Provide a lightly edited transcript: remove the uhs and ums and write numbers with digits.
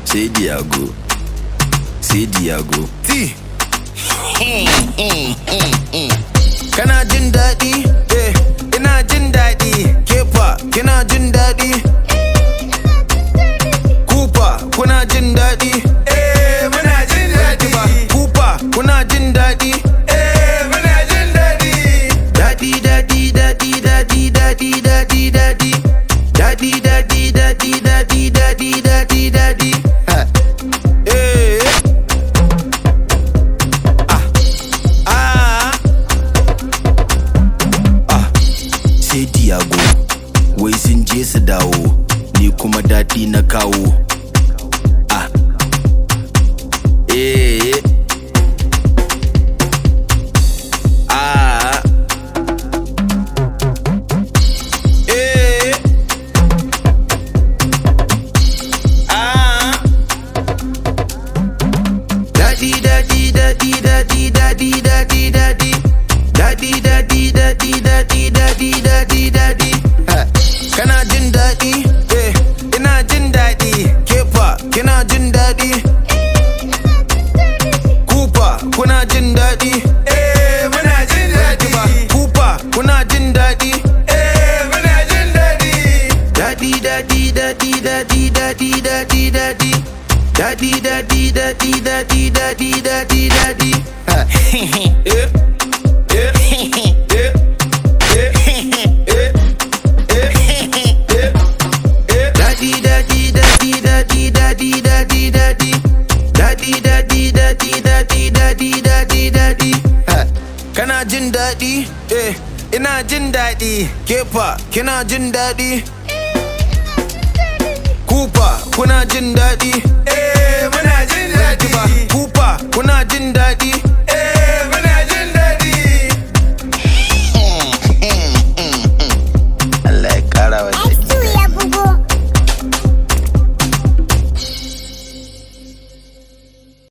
Say Diago. Say Diago. T. Kana jin daɗi? Ina jin daɗi. Kefa, kina jin daɗi? Kupa, kuna jin daɗi? Muna jin daɗi. Kupa, kuna jin daɗi? Muna jin daɗi. Daɗi, daɗi, daɗi, daɗi, daɗi, daɗi, daɗi. Daɗi, daɗi, daɗi, daɗi, daɗi, daɗi, daɗi. Sai Diago, wai sun je su dawo, ni kuma daɗi na kawo. Daɗi, daɗi, daɗi, daɗi, daɗi, daɗi, daɗi. Daɗi, daɗi, daɗi, daɗi, daɗi, daɗi, daɗi. Kana jin daɗi? Ina jin daɗi. Kefa, kina jin daɗi? Kupa, kuna jin daɗi? Muna jin daɗi. Kupa, kuna jin daɗi? Muna jin daɗi. Daɗi, daɗi, daɗi, daɗi, daɗi, daɗi, daɗi. Daɗi, daɗi, daɗi, daɗi, daɗi, daɗi, daɗi. Daɗi, daɗi, daɗi, daɗi, daɗi, daɗi, daɗi. Daɗi, daɗi, daɗi, daɗi, daɗi, daɗi, daɗi. Kana jin daɗi? Ina jin daɗi. Kefa, kina jin daɗi? Kupa, kuna jin daɗi? Muna jin daɗi. Kupa, kuna jin daɗi?